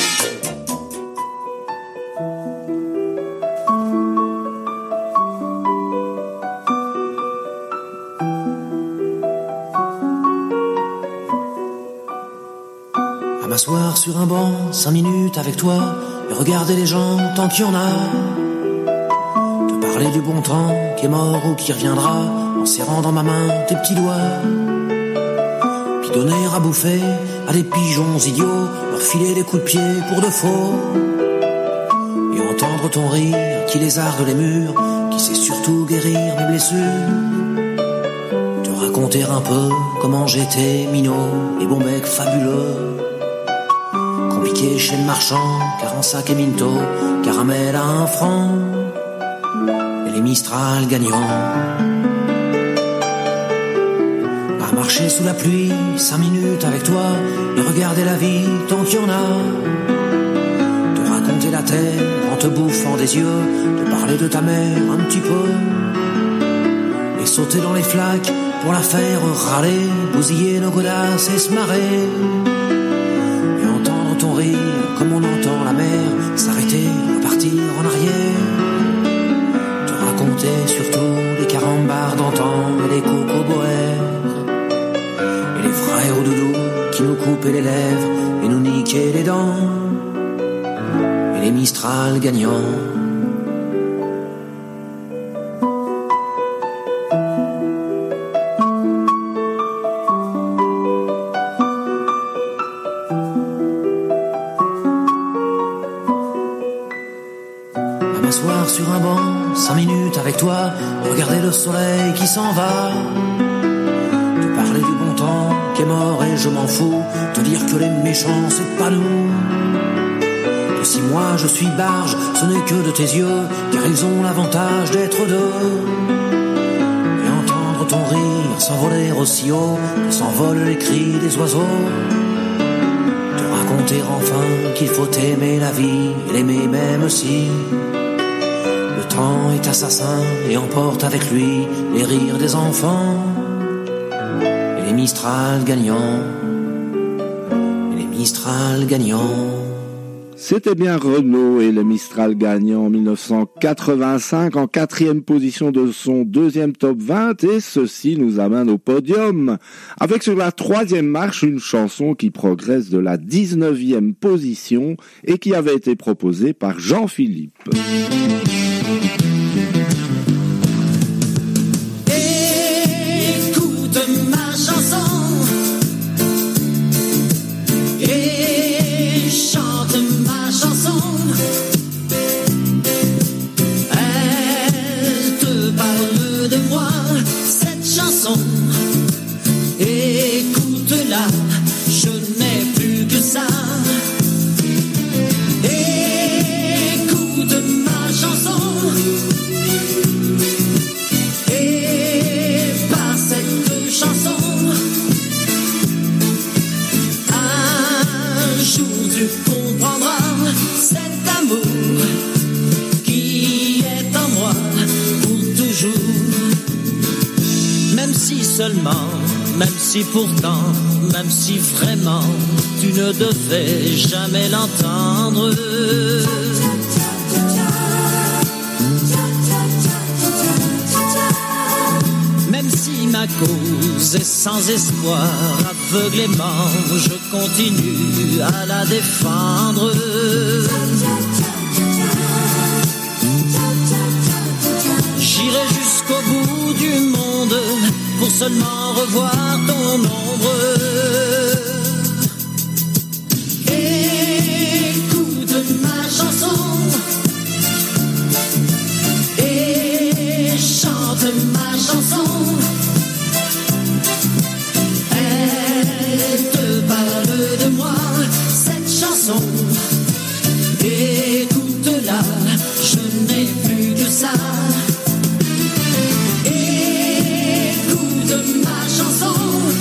M'asseoir sur un banc, cinq minutes avec toi, et regarder les gens tant qu'il y en a. Te parler du bon temps qui est mort ou qui reviendra, en serrant dans ma main tes petits doigts. Puis donner à bouffer à des pigeons idiots, leur filer des coups de pied pour de faux. Et entendre ton rire qui lézarde les murs, qui sait surtout guérir mes blessures. Te raconter un peu comment j'étais minot et bon mec fabuleux. Compliqué chez le marchand, car en sac et minto, caramel à un franc, et les Mistral gagnants. À marcher sous la pluie, cinq minutes avec toi, et regarder la vie tant qu'il y en a. Te raconter la terre en te bouffant des yeux, te parler de ta mère un petit peu, et sauter dans les flaques pour la faire râler, bousiller nos godasses et se marrer. Ton rire, comme on entend la mer s'arrêter, repartir en arrière. Te raconter surtout les carambars d'antan et les cocoboères, et les frères au doudou qui nous coupaient les lèvres et nous niquaient les dents, et les Mistral gagnants. Sur un banc, cinq minutes avec toi, regarder le soleil qui s'en va. Te parler du bon temps qui est mort et je m'en fous. Te dire que les méchants c'est pas nous. Que si moi je suis barge, ce n'est que de tes yeux, car ils ont l'avantage d'être deux. Et entendre ton rire s'envoler aussi haut que s'envolent les cris des oiseaux. Te raconter raconter enfin qu'il faut aimer la vie, et l'aimer même aussi. Le temps est assassin et emporte avec lui les rires des enfants et les Mistral gagnants, et les Mistral gagnants. C'était bien Renaud et le Mistral gagnant en mille neuf cent quatre-vingt-cinq en quatrième position de son deuxième top vingt, et ceci nous amène au podium avec sur la troisième marche une chanson qui progresse de la dix-neuvième position et qui avait été proposée par Jean-Philippe. Écoute ma chanson et chante ma chanson. Elle te parle de moi, cette chanson. Écoute-la, je n'ai plus que ça. Écoute ma chanson. Et par cette chanson, un jour tu comprendras cet amour qui est en moi pour toujours. Même si seulement, même si pourtant, même si vraiment tu ne devais jamais l'entendre. Même si ma cause est sans espoir, aveuglément je continue à la défendre. J'irai jusqu'au bout du monde pour seulement revoir ton ombre. Écoute ma chanson et chante ma chanson. Elle te parle de moi, cette chanson. Écoute-la, je n'ai plus que ça. Écoute ma chanson.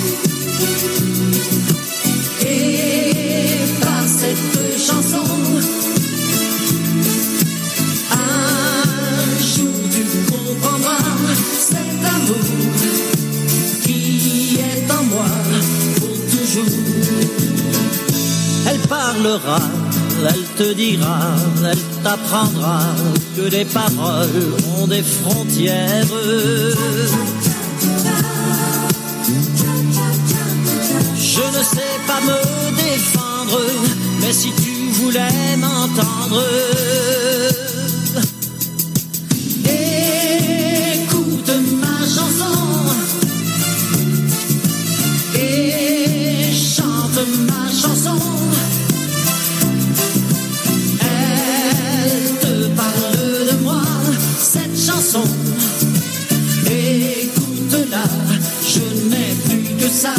Et par cette chanson, un jour tu comprendras cet amour qui est en moi pour toujours. Elle parlera, elle te dira, elle t'apprendra que les paroles ont des frontières. Je ne sais pas me défendre, mais si tu voulais m'entendre, écoute ma chanson et chante ma chanson. Elle te parle de moi, cette chanson. Écoute-la, je n'ai plus que ça.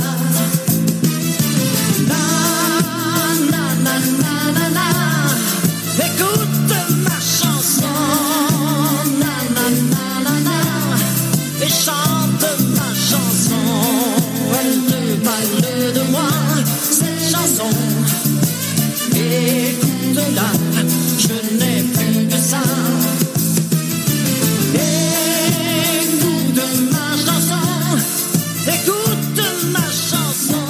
Na na na na na na. Écoute ma chanson. Na na na na na. Et chante ma chanson. Elle te parle de moi, cette chanson. Écoute-la, je n'ai plus que ça. Écoute ma chanson. Écoute ma chanson.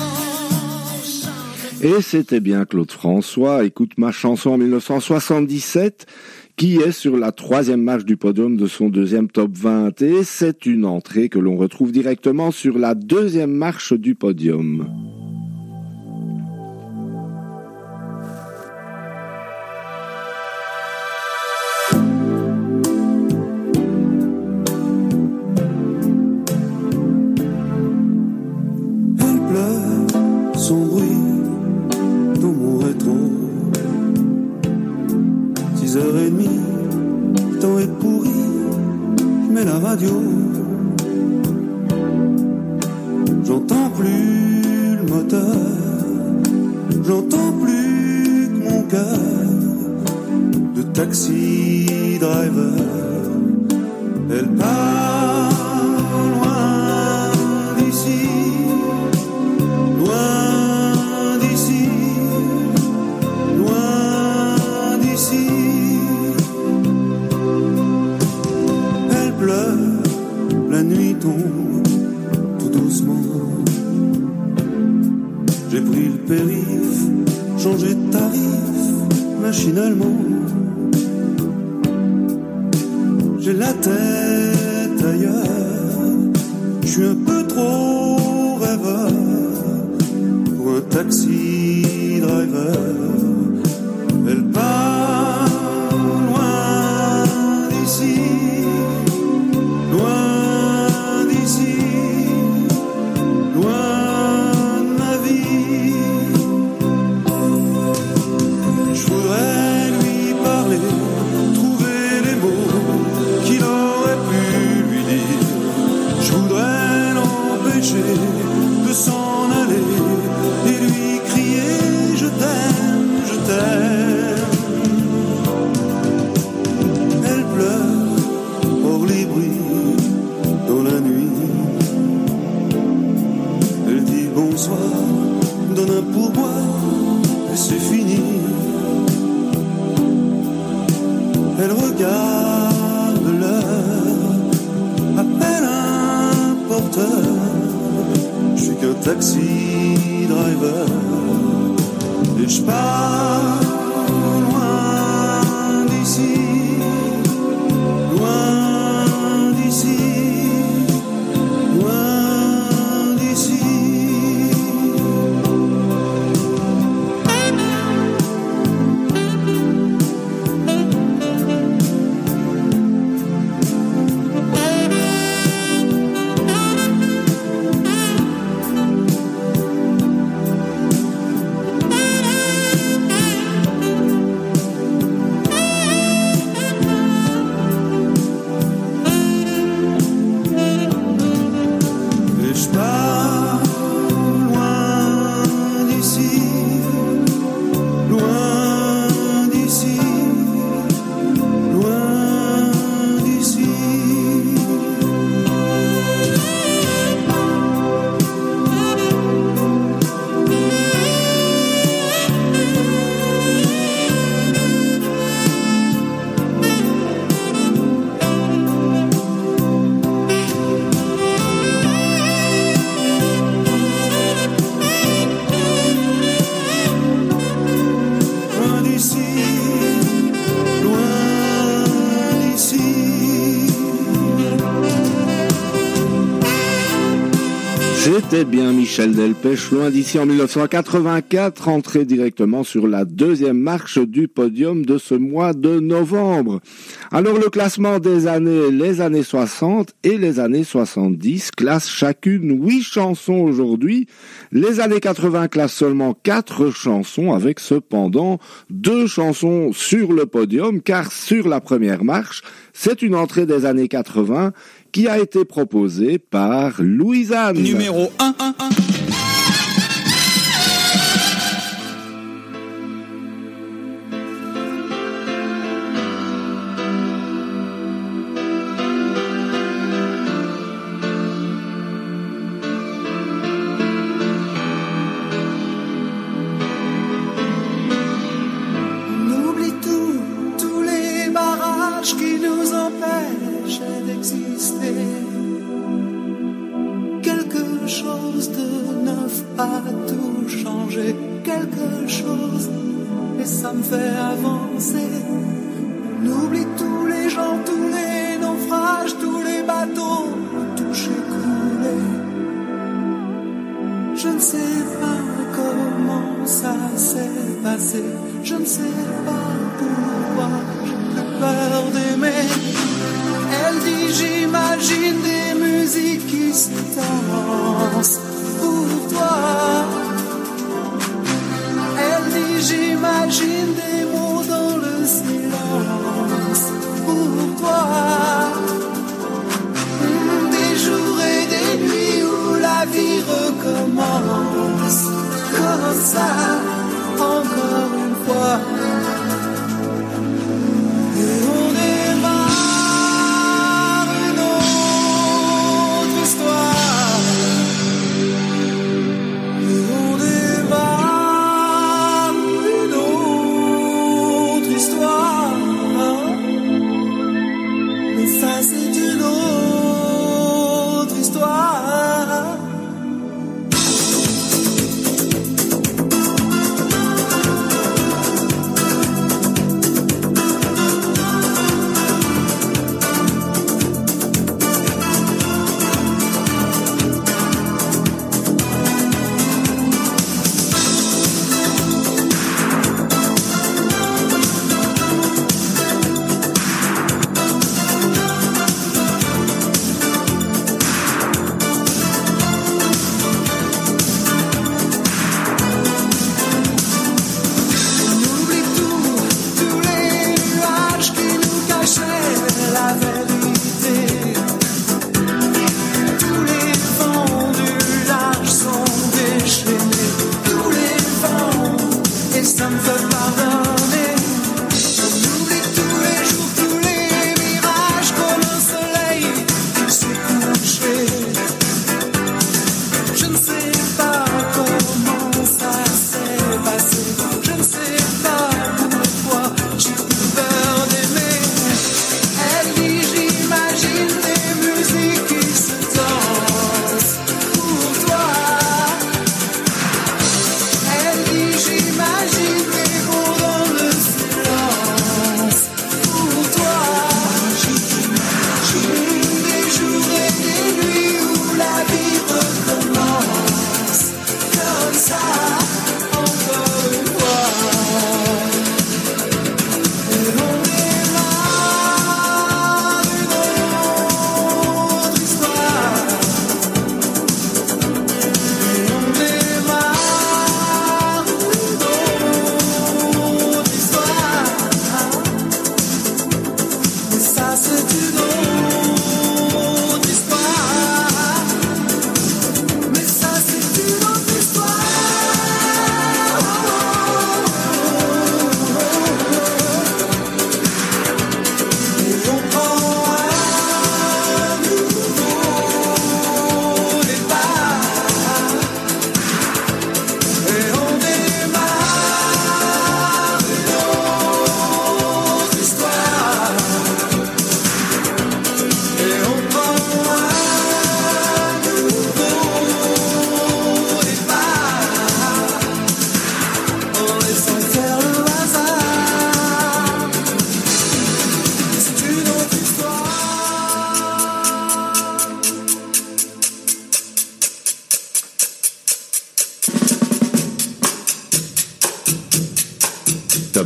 Et c'était bien Claude François, écoute ma chanson en mille neuf cent soixante-dix-sept, qui est sur la troisième marche du podium de son deuxième top vingt, et c'est une entrée que l'on retrouve directement sur la deuxième marche du podium. Elle pleure son bruit dans mon rétro. Six heures et demie, le temps est pourri, je mets la radio. J'entends plus le moteur, j'entends plus que mon cœur de taxi driver. Elle part loin d'ici, loin d'ici. J'ai pris le périph', changé de tarif, machinalement. J'ai la tête ailleurs, je suis un peu trop rêveur pour un taxi driver. Elle part loin d'ici, loin d'ici, loin de ma vie. Je voudrais lui parler, trouver les mots qu'il aurait pu lui dire. Je voudrais l'empêcher de s'en aller et lui crier je t'aime, je t'aime. Elle pleure hors les bruits dans la nuit. Elle dit bonsoir, donne un pourboire et c'est fini. Elle regarde l'heure, appelle un porteur. Je suis qu'un taxi driver et je pars loin d'ici, loin d'ici, loin d'ici. C'était bien Michel Delpech, loin d'ici en mille neuf cent quatre-vingt-quatre, entré directement sur la deuxième marche du podium de ce mois de novembre. Alors le classement des années, les années soixante et les années soixante-dix classe chacune huit chansons aujourd'hui. Les années quatre-vingts classent seulement quatre chansons, avec cependant deux chansons sur le podium, car sur la première marche, c'est une entrée des années quatre-vingts qui a été proposée par Louisanne. Numéro un. On oublie tout, tous les barrages qui nous empêchent d'exister. Quelque chose de neuf a tout changé, quelque chose, et ça me fait avancer. On oublie tous les gens, tous les naufrages, tous les bateaux touchés, coulés. Je ne sais pas comment ça s'est passé, je ne sais pas pourquoi j'ai plus peur d'aimer. Elle dit j'imagine des musiques qui se dansent pour toi. Elle dit j'imagine des mots dans le silence pour toi. Des jours et des nuits où la vie recommence comme ça, encore une fois. Et on démarre une autre histoire. Et on démarre une autre histoire. Mais ça c'est une autre histoire.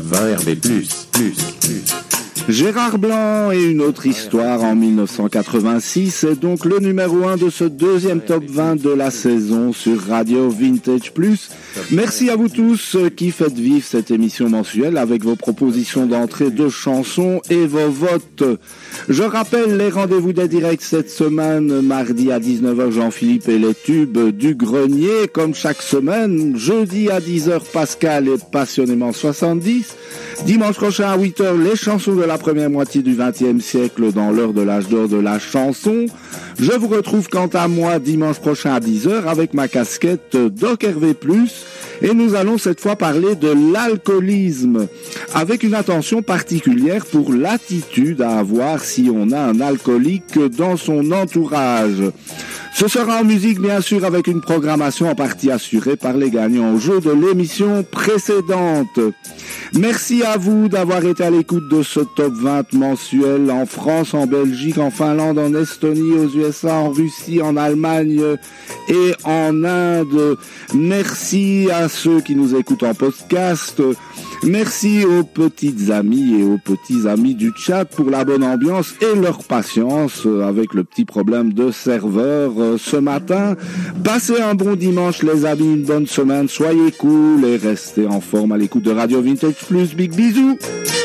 vingt R B plus, plus, plus. Gérard Blanc et une autre histoire en mille neuf cent quatre-vingt-six, c'est donc le numéro un de ce deuxième top vingt de la saison sur Radio Vintage Plus. Merci à vous tous qui faites vivre cette émission mensuelle avec vos propositions d'entrée de chansons et vos votes. Je rappelle les rendez-vous des directs cette semaine, mardi à dix-neuf heures Jean-Philippe et les tubes du grenier, comme chaque semaine, jeudi à dix heures Pascal et Passionnément soixante-dix, dimanche prochain à huit heures les chansons de la première moitié du vingtième siècle dans l'heure de l'âge d'or de la chanson. Je vous retrouve quant à moi dimanche prochain à dix heures avec ma casquette Doc R V plus, et nous allons cette fois parler de l'alcoolisme avec une attention particulière pour l'attitude à avoir si on a un alcoolique dans son entourage. Ce sera en musique bien sûr avec une programmation en partie assurée par les gagnants au jeu de l'émission précédente. Merci à vous d'avoir été à l'écoute de ce top vingt mensuel en France, en Belgique, en Finlande, en Estonie, aux U S A, en Russie, en Allemagne et en Inde. Merci à ceux qui nous écoutent en podcast. Merci aux petites amies et aux petits amis du chat pour la bonne ambiance et leur patience avec le petit problème de serveur ce matin. Passez un bon dimanche les amis, une bonne semaine, soyez cool et restez en forme à l'écoute de Radio Vintage Plus. Big bisous.